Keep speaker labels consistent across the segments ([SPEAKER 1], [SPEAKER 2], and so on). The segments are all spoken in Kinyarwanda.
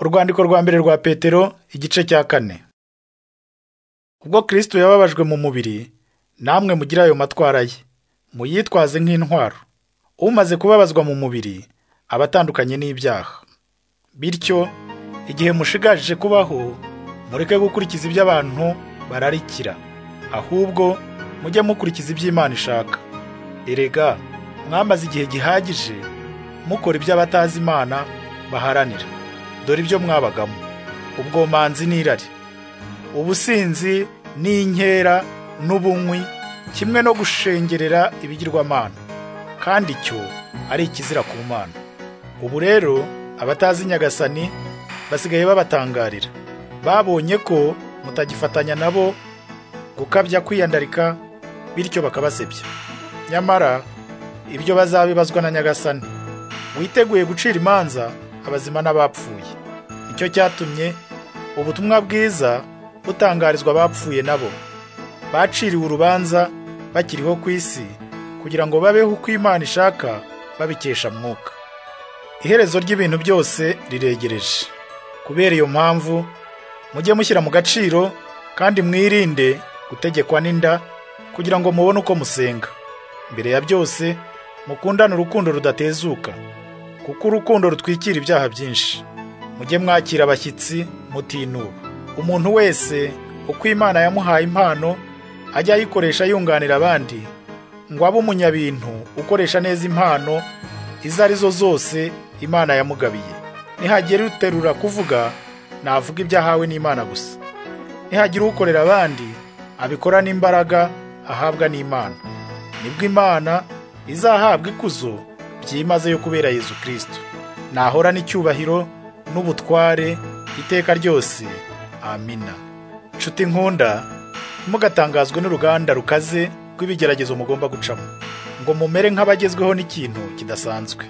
[SPEAKER 1] Urwandiko rwa mbere rwa Petero, igice cya 4. Ubwo Kristo yababajwe mu mubiri, namwe mugira ayo matwara ye, muyitwaze nk'intwaro. Umaze kubabazwa mu mubiri, abatandukanye n'ibyaha. Bityo, igihe mushigaje kubaho, mureke gukurikiza ibyo abantu bararikira, ahubwo mujye mukurikiza ibyo Imana ishaka. Erega, mwamaze igihe gihagije, mukora ibyo abatazi Imana baharanira. Dore ibyo mwabagamo: ubwomanzi n'irari, ubusinzi n'inkera n'ubunywi, kimwe no gushengerera ibigirwamana, kandi icyo ari ikizira ku Mana. Ubu rero abatazi Nyagasani basigaye babatangarira. Babonye ko mutagifatanya nabo gukabya kwiyandarika, bityo bakabasebya. Nyamara ibyo bazabibazwa na Nyagasani. Witeguye gucira imanza abazima n'abapfuye. Nicyo cyatumye ubutumwa bwiza butangarizwa abapfuye nabo. Baciriwe urubanza bakiriho ku isi, kugira ngo babeho uko Imana ishaka babikesha Mwuka. Iherezo ry'ibintu byose riregereje. Kubera iyo mpamvu, mujye mushyira mu gaciro kandi mwirinde gutegekwa n'inda, kugira ngo mubone uko musenga. Mbere ya byose, mukundane urukundo rudatezuka, kuko urukundo rutwikira ibyaha byinshi. Mujye mwakira abashyitsi mutinuba. Umuntu wese uko Imana yamuhaye impano ajya ayikoresha yunganira abandi, ngo abe umunyabintu ukoresha neza impano izo arizo zose Imana yamugabiye. Nihagire uterura kuvuga, navuga ibyo ahawe n'Imana gusa. Nihagire ukorera abandi, abikora n'imbaraga ahabwa n'Imana. Nibwo Imana izahabwa ikuzo byimazeyo kubera Yesu Kristo. Nahora n'icyubahiro n'ubutware iteka ryose. Amina. Nshuti nkunda, mugatangazwe n'uruganda rukaze rw'ibigeragezo mugomba gucamo, ngo mumere nk'abagezweho n'ikintu kidasanzwe.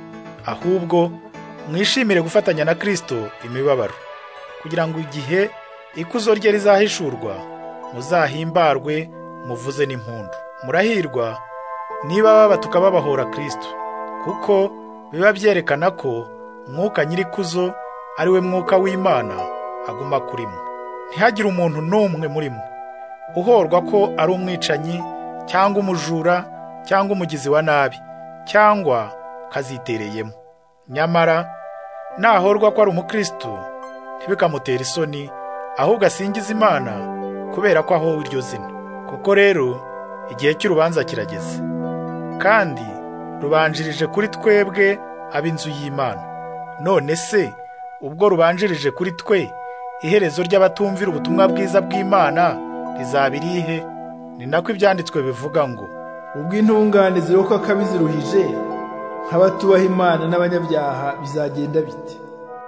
[SPEAKER 1] Ahubwo mwishimire gufatanya na Kristo imibabaro, kugira ngo igihe ikuzo rye rizahishurwa, muzahimbarwe muvuze n'impundu. Murahirwa niba babatuka babahora Kristo, kuko biba byerekana ko Mwuka nyirikuzo ari we Mwuka w'Imana aguma kuri mwe. Ntihagire umuntu n'umwe muri mwe uhorwa ko ari umwicanyi cyangwa umujura cyangwa umugizi wa nabi cyangwa kazitereyemo. Nyamara nahorwa ko ari umukristo, ntibikamutere isoni, ahubwo asingiza Imana kubera ko ahowe iryo zina. Kuko rero igihe cy'urubanza kirageze, kandi rubanjirije kuri twebwe ab'inzu y'Imana. None se ubwo rubanjirije kuri twe, iherezo ry'abatumvira ubutumwa bwiza bw'Imana rizaba irihe? Ni nako ibyanditswe bivuga ngo,
[SPEAKER 2] ubwo intungane zirokoka akabi ziruhije, nk'abatubaha Imana n'abanyabyaha bizagenda bite?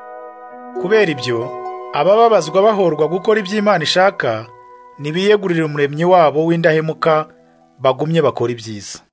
[SPEAKER 1] Kubera ibyo, abababazwa bahorwa gukora ibyo Imana ishaka, nibiyegurire Umuremyi wabo w'indahemuka, bagumye bakora ibyiza.